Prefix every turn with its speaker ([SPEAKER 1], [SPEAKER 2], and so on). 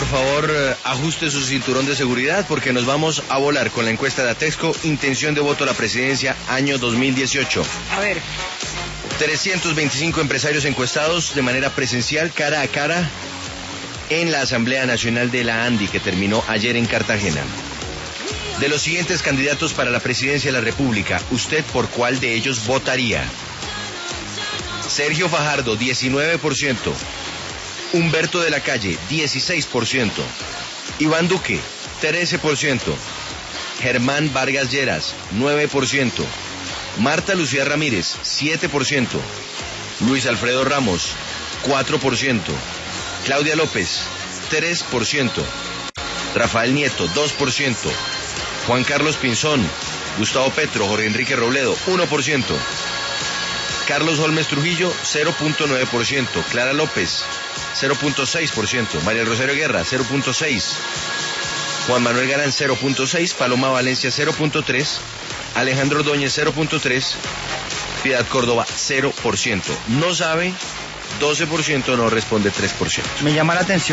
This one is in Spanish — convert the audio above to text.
[SPEAKER 1] por favor, ajuste su cinturón de seguridad porque nos vamos a volar con la encuesta de Atexco, intención de voto a la presidencia año 2018.
[SPEAKER 2] A ver.
[SPEAKER 1] 325 empresarios encuestados de manera presencial, cara a cara, en la Asamblea Nacional de la ANDI que terminó ayer en Cartagena. De los siguientes candidatos para la presidencia de la República, ¿usted por cuál de ellos votaría? Sergio Fajardo, 19%. Humberto de la Calle, 16%. Iván Duque, 13%. Germán Vargas Lleras, 9%. Marta Lucía Ramírez, 7%. Luis Alfredo Ramos, 4%. Claudia López, 3%. Rafael Nieto, 2%. Juan Carlos Pinzón, Gustavo Petro, Jorge Enrique Robledo, 1%. Carlos Holmes Trujillo, 0.9%. Clara López, 0.6%. María Rosario Guerra, 0.6%. Juan Manuel Galán, 0.6%. Paloma Valencia, 0.3%. Alejandro Ordóñez, 0.3%. Piedad Córdoba, 0%. No sabe, 12%. No responde, 3%.
[SPEAKER 2] Me llama la atención